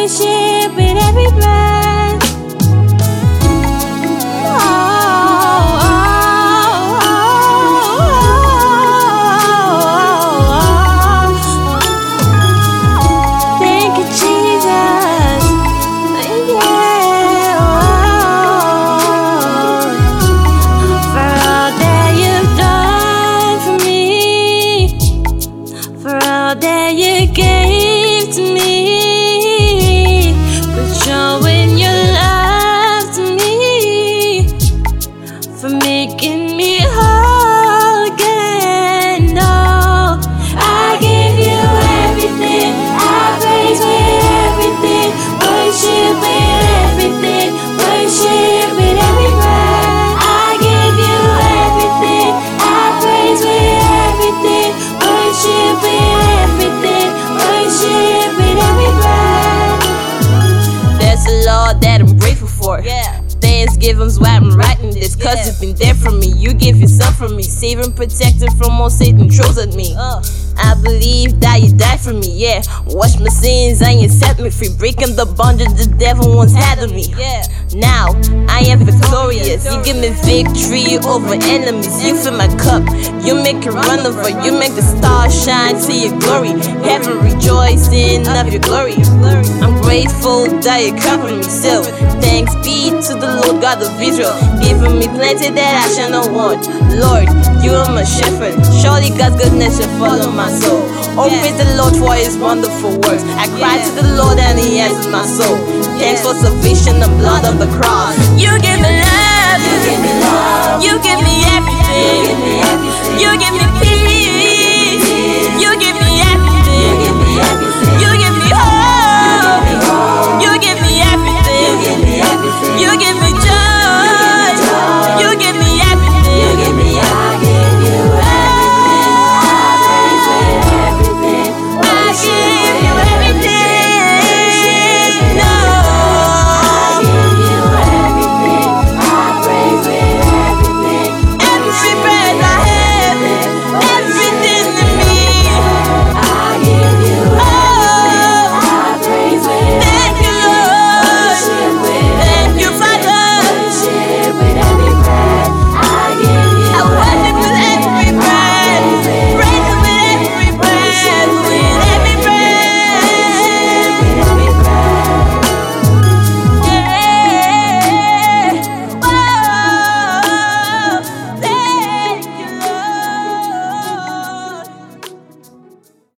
worship with every breath. Thank you, Jesus. Yeah. For all that you've done for me, for all that you gave to me, for showing your love to me, for making me whole again. Oh, I give you everything, I praise with everything, worship with everything, worship with every breath. I give you everything, I praise with everything, worship with everything, worship with every breath. That's a law that I'm grateful for. Thanksgiving's why I'm writing this, cause you've been there for me. You give yourself for me, saving, protecting from all Satan throws at me. I believe that you died for me, yeah. Wash my sins and you set me free, breaking the bondage the devil once had on me. Now I am victorious. You give me victory over enemies. You fill my cup, you make it run over. You make the stars shine to your glory. Heaven rejoicing of your glory. I'm grateful that you cover me still. Thanks be to the Lord God of Israel, giving me plenty that I shall not want. Lord, you are my shepherd. Surely God's goodness shall follow my soul. Oh, praise the Lord for his wonderful works. I cry to the Lord and he answers my soul. Thanks for salvation, the blood of the cross. You give me love, you give me